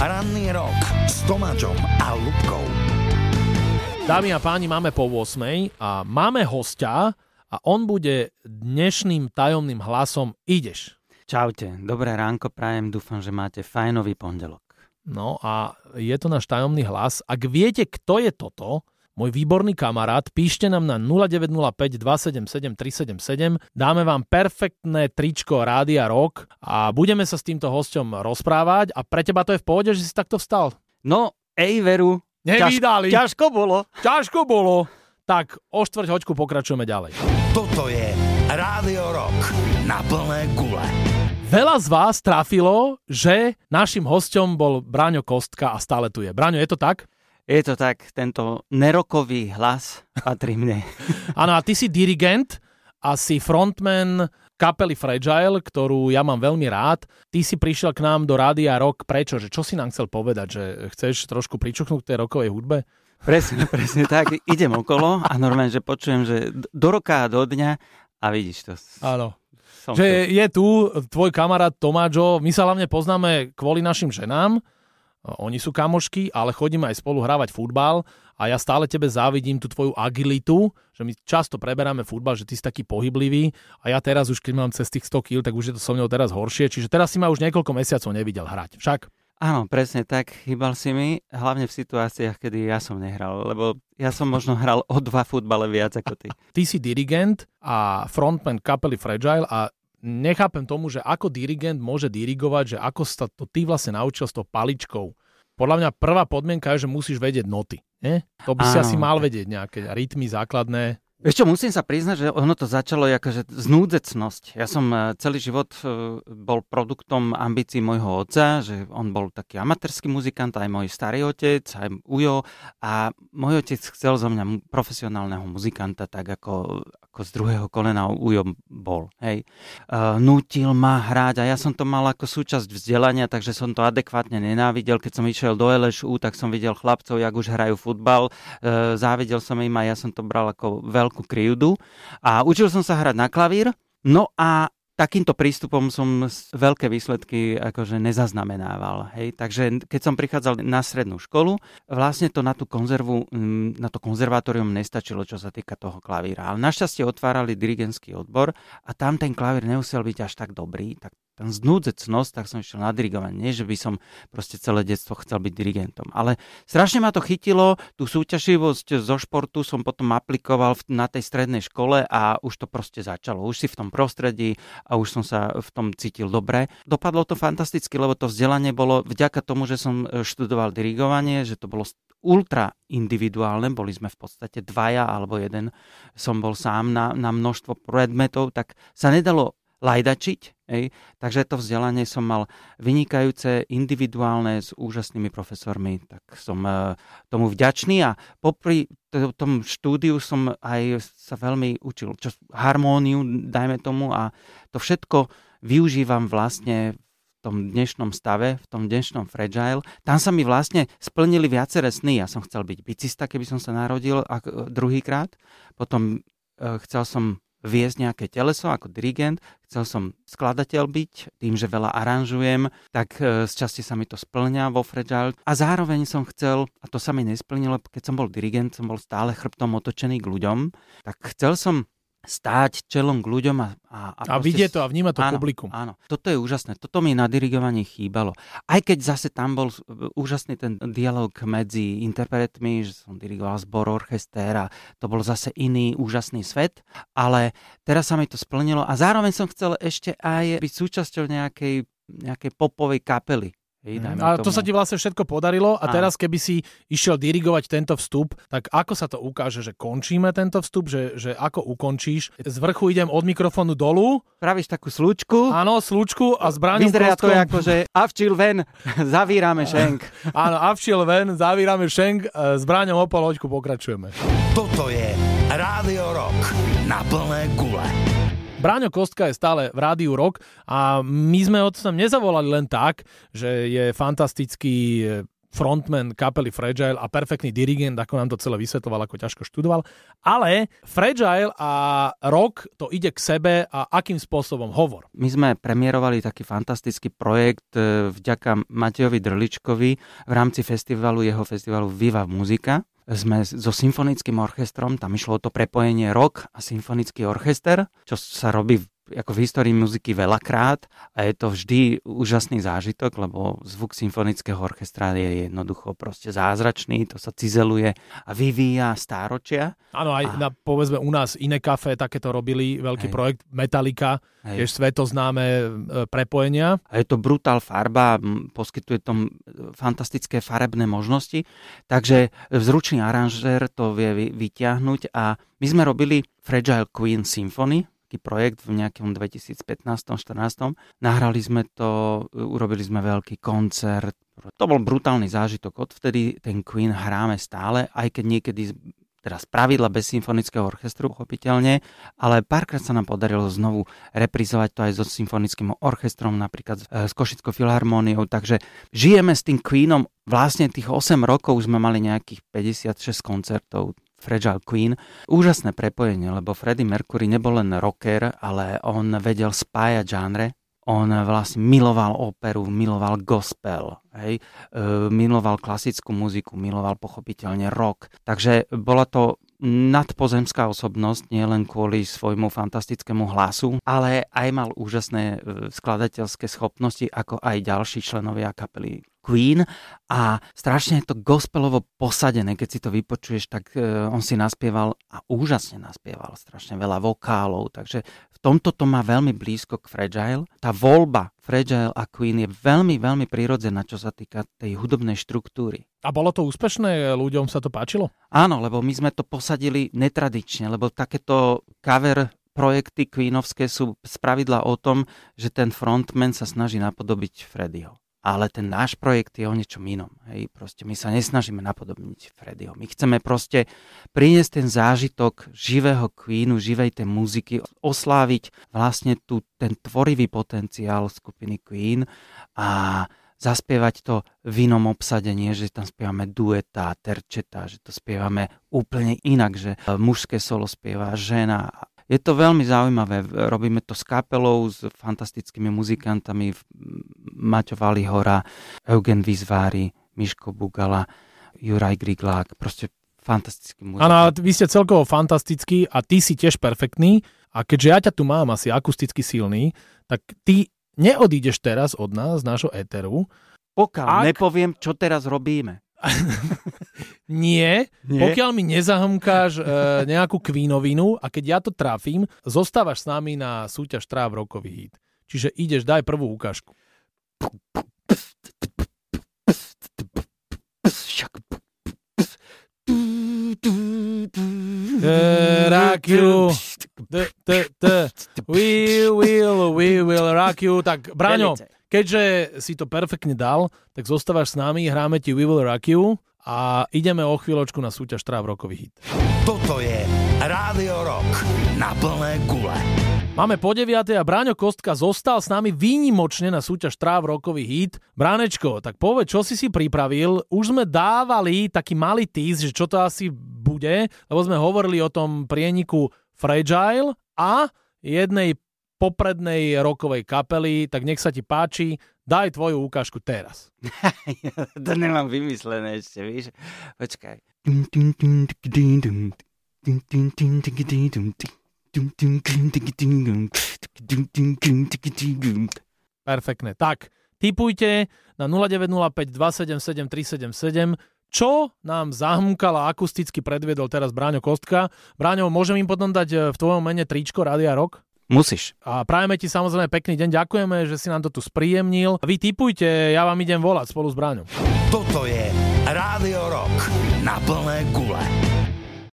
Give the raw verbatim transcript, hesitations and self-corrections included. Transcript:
Ranný rok s Tomáčom a Ľubkou. Dámy a páni, máme po ôsmej a máme hostia a on bude dnešným tajomným hlasom Ideš. Čaute, dobré ránko prajem, dúfam, že máte fajnový pondelok. No a je to náš tajomný hlas. Ak viete, kto je toto, môj výborný kamarát, píšte nám na nula deväť nula päť, dva sedem sedem, tri sedem sedem. Dáme vám perfektné tričko Rádia Rock a budeme sa s týmto hosťom rozprávať. A pre teba to je v pohode, že si takto vstal? No, ej veru, Nevydali. Ťaž, ťažko bolo. Ťažko bolo. Tak, o štvrť hoďku pokračujeme ďalej. Toto je Rádio Rock na plné gule. Veľa z vás trafilo, že našim hosťom bol Braňo Kostka a stále tu je. Braňo, je to tak? Je to tak, tento nerokový hlas patrí mne. Áno, a ty si dirigent a si frontman kapely Fragile, ktorú ja mám veľmi rád. Ty si prišiel k nám do Rádia Rock. Prečo? Že čo si nám chcel povedať? Že chceš trošku pričuchnúť k tej rockovej hudbe? Presne, presne tak. Idem okolo a normálne, že počujem, že do roka a do dňa a vidíš to. Áno. Som že to... je tu tvoj kamarát Tomáčo. My sa hlavne poznáme kvôli našim ženám. Oni sú kamošky, ale chodíme aj spolu hrávať futbal a ja stále tebe závidím tú tvoju agilitu, že my často preberáme futbal, že ty si taký pohyblivý a ja teraz už, keď mám cez tých sto kíl, tak už je to so mnou teraz horšie, čiže teraz si ma už niekoľko mesiacov nevidel hrať, však? Áno, presne tak, chýbal si mi, hlavne v situáciách, kedy ja som nehral, lebo ja som možno hral o dva futbale viac ako ty. Ty si dirigent a frontman kapely Fragile a nechápem tomu, že ako dirigent môže dirigovať, že ako sa to ty vlastne naučil s tou paličkou. Podľa mňa prvá podmienka je, že musíš vedieť noty. Nie? To by si Áno. asi mal vedieť nejaké rytmy základné. Vieš čo, musím sa priznať, že ono to začalo akože znúdzecnosť. Ja som celý život bol produktom ambícií môjho otca, že on bol taký amatérsky muzikant, aj môj starý otec, aj Ujo. A môj otec chcel zo mňa profesionálneho muzikanta, tak ako, ako z druhého kolena Ujo bol. Hej. Uh, nútil ma hrať a ja som to mal ako súčasť vzdelania, takže som to adekvátne nenávidel. Keď som išiel do el eš ú, tak som videl chlapcov, jak už hrajú futbal. Uh, závidel som im a ja som to bral ako veľký krivdu a učil som sa hrať na klavír, no a takýmto prístupom som veľké výsledky akože nezaznamenával. Hej. Takže keď som prichádzal na strednú školu, vlastne to na tú konzervu, na to konzervatórium nestačilo, čo sa týka toho klavíra. Ale našťastie otvárali dirigentský odbor a tam ten klavír nemusel byť až tak dobrý, tak ten znúdzecnosť, tak som išiel na dirigovanie. Nie, že by som proste celé detstvo chcel byť dirigentom. Ale strašne ma to chytilo, tú súťaživosť zo športu som potom aplikoval na tej strednej škole a už to proste začalo. Už si v tom prostredí a už som sa v tom cítil dobre. Dopadlo to fantasticky, lebo to vzdelanie bolo vďaka tomu, že som študoval dirigovanie, že to bolo ultra individuálne, boli sme v podstate dvaja alebo jeden, som bol sám na, na množstvo predmetov, tak sa nedalo lajdačiť, hej. Takže to vzdelanie som mal vynikajúce, individuálne s úžasnými profesormi, tak som uh, tomu vďačný a popri t- tom štúdiu som aj sa veľmi učil čo, harmóniu, dajme tomu, a to všetko využívam vlastne v tom dnešnom stave, v tom dnešnom Fragile. Tam sa mi vlastne splnili viaceré sny. Ja som chcel byť bicista, keby som sa narodil ak, druhýkrát. Potom uh, chcel som viesť nejaké teleso ako dirigent, chcel som skladateľ byť, tým, že veľa aranžujem, tak z časti sa mi to splňa vo Fragile. A zároveň som chcel, a to sa mi nesplnilo, keď som bol dirigent, som bol stále chrbtom otočený k ľuďom, tak chcel som stáť čelom k ľuďom a... A, a, a vidieť to a vnímať to áno, publikum. Áno, toto je úžasné. Toto mi na dirigovaní chýbalo. Aj keď zase tam bol úžasný ten dialog medzi interpretmi, že som dirigoval zbor, orchester a to bol zase iný úžasný svet, ale teraz sa mi to splnilo a zároveň som chcel ešte aj byť súčasťou nejakej, nejakej popovej kapely. Hej, a to sa ti vlastne všetko podarilo a teraz keby si išiel dirigovať tento vstup, tak ako sa to ukáže, že končíme tento vstup, že, že ako ukončíš? Z vrchu idem od mikrofónu dolu. Pravíš takú slučku. Áno, slučku a s Braňom Vyzerá Kostkom. to ako, že avčil ven, zavírame šenk. Áno, avčil ven, zavírame šenk, s Braňom o pol hoďku pokračujeme. Toto je Rádio Rock na plné gule. Braňo Kostka je stále v Rádiu Rock a my sme ho sem nezavolali len tak, že je fantastický frontman kapely Fragile a perfektný dirigent, ako nám to celé vysvetloval, ako ťažko študoval. Ale Fragile a rock to ide k sebe a akým spôsobom? Hovor. My sme premiérovali taký fantastický projekt vďaka Matejovi Drličkovi v rámci festivalu, jeho festivalu Viva Muzika. Sme so symfonickým orchestrom, tam išlo o to prepojenie rock a symfonický orchester, čo sa robí ako v histórii muziky veľakrát a je to vždy úžasný zážitok, lebo zvuk symfonického orchestra je jednoducho proste zázračný, to sa cizeluje a vyvíja stáročia. Áno, aj a... na, povedzme u nás iné kafe takéto robili, veľký hej. projekt Metallica, hej. tiež svetoznáme e, prepojenia. A je to brutál farba, poskytuje tom fantastické farebné možnosti, takže zručný aranžér to vie vytiahnuť a my sme robili Fragile Queen Symphony, projekt v nejakom dvetisícpätnásť štrnásť. Nahrali sme to, urobili sme veľký koncert. To bol brutálny zážitok. Odvtedy ten Queen hráme stále, aj keď niekedy teda spravidla bez symfonického orchestru, pochopiteľne, ale párkrát sa nám podarilo znovu reprizovať to aj so symfonickým orchestrom, napríklad s Košickou filharmóniou, takže žijeme s tým Queenom. Vlastne tých osem rokov sme mali nejakých päťdesiatšesť koncertov Fragile Queen. Úžasné prepojenie, lebo Freddie Mercury nebol len rocker, ale on vedel spájať žánre. On vlastne miloval operu, miloval gospel, hej? E, miloval klasickú muziku, miloval pochopiteľne rock. Takže bola to nadpozemská osobnosť, nie len kvôli svojmu fantastickému hlasu, ale aj mal úžasné skladateľské schopnosti, ako aj ďalší členovia kapely Queen a strašne je to gospelovo posadené, keď si to vypočuješ, tak uh, on si naspieval a úžasne naspieval, strašne veľa vokálov, takže v tomto to má veľmi blízko k Fragile. Tá voľba Fragile a Queen je veľmi, veľmi prirodzená, čo sa týka tej hudobnej štruktúry. A bolo to úspešné? Ľuďom sa to páčilo? Áno, lebo my sme to posadili netradične, lebo takéto cover projekty queenovské sú spravidla o tom, že ten frontman sa snaží napodobiť Freddieho. Ale ten náš projekt je o niečom inom. Hej. Proste my sa nesnažíme napodobniť Freddieho. My chceme proste priniesť ten zážitok živého Queenu, živej tej muziky, osláviť vlastne tu ten tvorivý potenciál skupiny Queen a zaspievať to v inom obsadení, že tam spievame dueta, terčeta, že to spievame úplne inak, že mužské solo spieva žena. Je to veľmi zaujímavé. Robíme to s kapelou, s fantastickými muzikantami, Maťo Valihora, Eugen Vizvári, Miško Bugala, Juraj Griglák, proste fantastický muzikanti. Áno, vy ste celkovo fantastickí a ty si tiež perfektný a keďže ja ťa tu mám asi akusticky silný, tak ty neodídeš teraz od nás, z nášho éteru. Pokiaľ ak... nepoviem, čo teraz robíme. Nie, Nie, pokiaľ mi nezahmkáš e, nejakú Queenovinu a keď ja to trafím, zostávaš s nami na súťaž Tráv rokový hit. Čiže ideš, daj prvú ukážku. Rock you, we will, we will rock you. Tak, Braňo, keďže si to perfektne dal, tak zostávaš s nami, hráme ti We Will Rock You a ideme o chvíľočku na súťaž Tráv rokový hit. Toto je Rádio Rock na plné gule. Máme po deviatej a Bráňo Kostka zostal s nami výnimočne na súťaž Tráv rokový hit. Bránečko, tak povedz, čo si si pripravil? Už sme dávali taký malý tease, že čo to asi bude, lebo sme hovorili o tom prieniku Fragile a jednej poprednej rockovej kapely, tak nech sa ti páči, daj tvoju ukážku teraz. To nemám vymyslené ešte, víš? Počkaj. Perfektné. Tak, tipujte na nula deväť nula päť dva sedem sedem tri sedem sedem, čo nám zahmkala akusticky predviedol teraz Bráňo Kostka. Bráňo, môžem im potom dať v tvojom mene tričko Rádia Rock? Musíš. A prajeme ti samozrejme pekný deň, ďakujeme, že si nám to tu spríjemnil. Vy tipujte, ja vám idem volať spolu s Bráňom. Toto je Rádio Rock na plné gule.